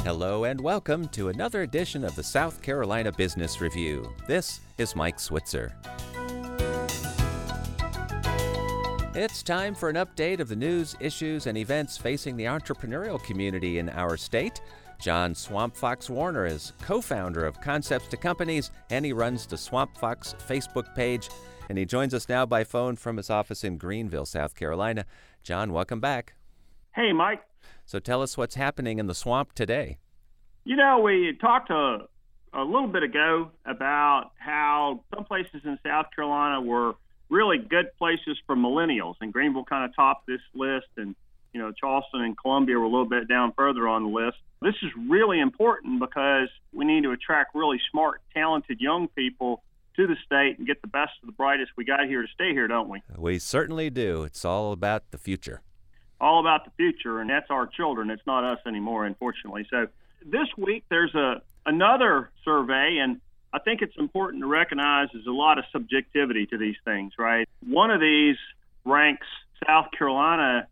Hello and welcome to another edition of the South Carolina Business Review. This is Mike Switzer. It's time for an update of the news, issues, and events facing the entrepreneurial community in our state. John Swamp Fox Warner is co-founder of Concepts to Companies, and he runs the Swamp Fox Facebook page. And he joins us now by phone from his office in Greenville, South Carolina. John, welcome back. Hey, Mike. So tell us what's happening in the swamp today. You know, we talked a little bit ago about how some places in South Carolina were really good places for millennials, and Greenville kind of topped this list, and, you know, Charleston and Columbia were a little bit down further on the list. This is really important because we need to attract really smart, talented young people to the state and get the best of the brightest we got here to stay here, don't we? We certainly do. It's all about the future. All about the future, and that's our children. It's not us anymore, unfortunately. So this week there's another survey, and I think it's important to recognize there's a lot of subjectivity to these things, right? One of these ranks South Carolina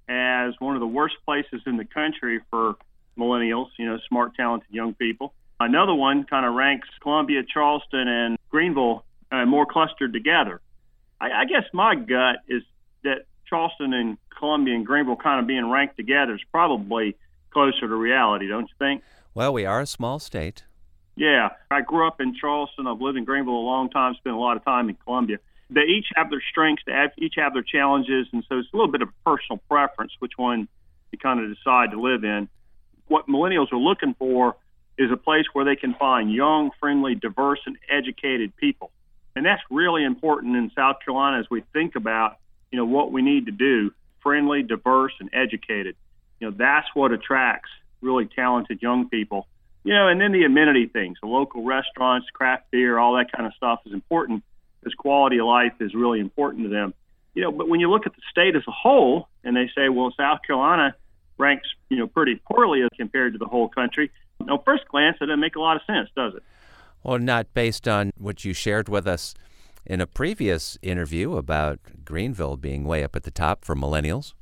as one of the worst places in the country for millennials, you know, smart, talented young people. Another one kind of ranks Columbia, Charleston, and Greenville more clustered together. I guess my gut is that Charleston and Columbia and Greenville kind of being ranked together is probably closer to reality, don't you think? Well, we are a small state. Yeah. I grew up in Charleston. I've lived in Greenville a long time, spent a lot of time in Columbia. They each have their strengths, they each have their challenges, and so it's a little bit of a personal preference which one you kind of decide to live in. What millennials are looking for is a place where they can find young, friendly, diverse, and educated people. And that's really important in South Carolina as we think about, you know, what we need to do, friendly, diverse, and educated. You know, that's what attracts really talented young people. You know, and then the amenity things, the local restaurants, craft beer, all that kind of stuff is important because quality of life is really important to them. You know, but when you look at the state as a whole and they say, well, South Carolina ranks, you know, pretty poorly as compared to the whole country, on first glance, it doesn't make a lot of sense, does it? Well, not based on what you shared with us in a previous interview about Greenville being way up at the top for millennials.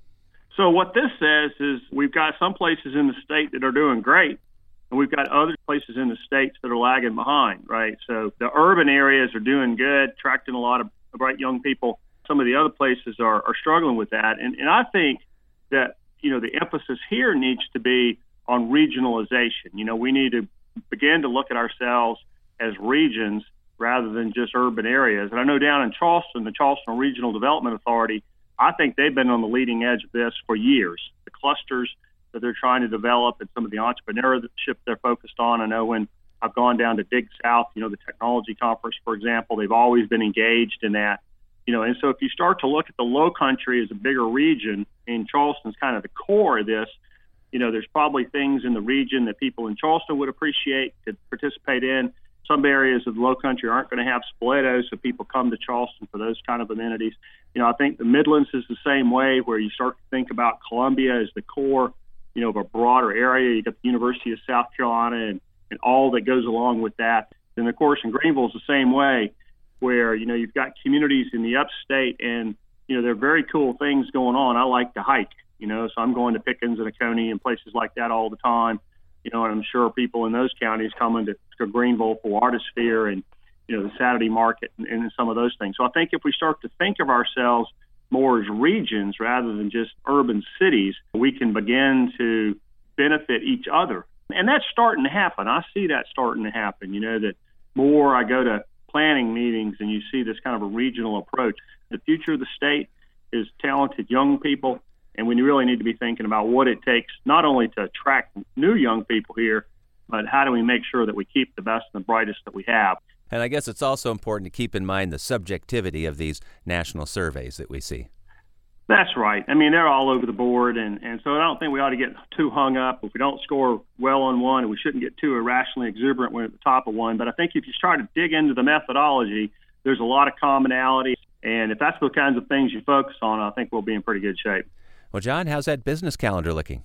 So what this says is we've got some places in the state that are doing great, and we've got other places in the states that are lagging behind, right? So the urban areas are doing good, attracting a lot of bright young people. Some of the other places are struggling with that. And I think that, you know, the emphasis here needs to be on regionalization. You know, we need to begin to look at ourselves as regions rather than just urban areas. And I know down in Charleston, the Charleston Regional Development Authority, I think they've been on the leading edge of this for years. The clusters that they're trying to develop and some of the entrepreneurship they're focused on. I know when I've gone down to Dig South, you know, the technology conference, for example, they've always been engaged in that. You know, and so if you start to look at the Low Country as a bigger region, and Charleston's kind of the core of this, you know, there's probably things in the region that people in Charleston would appreciate, could participate in. Some areas of the Low Country aren't going to have Spoleto, so people come to Charleston for those kind of amenities. You know, I think the Midlands is the same way, where you start to think about Columbia as the core, you know, of a broader area. You got the University of South Carolina and all that goes along with that. And, of course, in Greenville is the same way, where, you know, you've got communities in the upstate, and, you know, there are very cool things going on. I like to hike, you know, so I'm going to Pickens and Oconee and places like that all the time. You know, and I'm sure people in those counties coming to Greenville for Artisphere and, you know, the Saturday market and some of those things. So I think if we start to think of ourselves more as regions rather than just urban cities, we can begin to benefit each other. And that's starting to happen. I see that starting to happen. You know, that more I go to planning meetings and you see this kind of a regional approach. The future of the state is talented young people. And we really need to be thinking about what it takes not only to attract new young people here, but how do we make sure that we keep the best and the brightest that we have. And I guess it's also important to keep in mind the subjectivity of these national surveys that we see. That's right. I mean, they're all over the board, and so I don't think we ought to get too hung up if we don't score well on one, and we shouldn't get too irrationally exuberant when we're at the top of one. But I think if you try to dig into the methodology, there's a lot of commonality, and if that's the kinds of things you focus on, I think we'll be in pretty good shape. Well, John, how's that business calendar looking?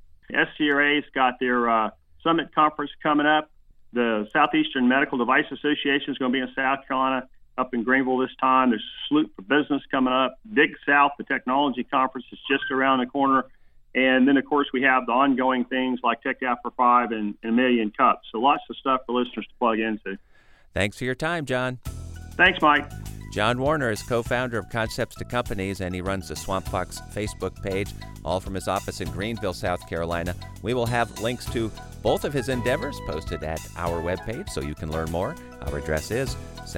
SCRA's got their summit conference coming up. The Southeastern Medical Device Association is going to be in South Carolina, up in Greenville this time. There's Salute for Business coming up. Dig South, the technology conference, is just around the corner. And then, of course, we have the ongoing things like Tech After 5 and A Million Cups. So lots of stuff for listeners to plug into. Thanks for your time, John. Thanks, Mike. John Warner is co-founder of Concepts to Companies, and he runs the Swamp Fox Facebook page, all from his office in Greenville, South Carolina. We will have links to both of his endeavors posted at our webpage so you can learn more. Our address is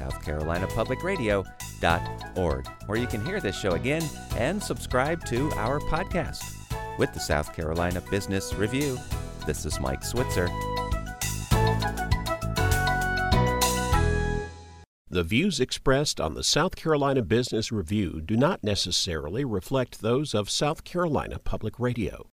southcarolinapublicradio.org, where you can hear this show again and subscribe to our podcast. With the South Carolina Business Review, this is Mike Switzer. The views expressed on the South Carolina Business Review do not necessarily reflect those of South Carolina Public Radio.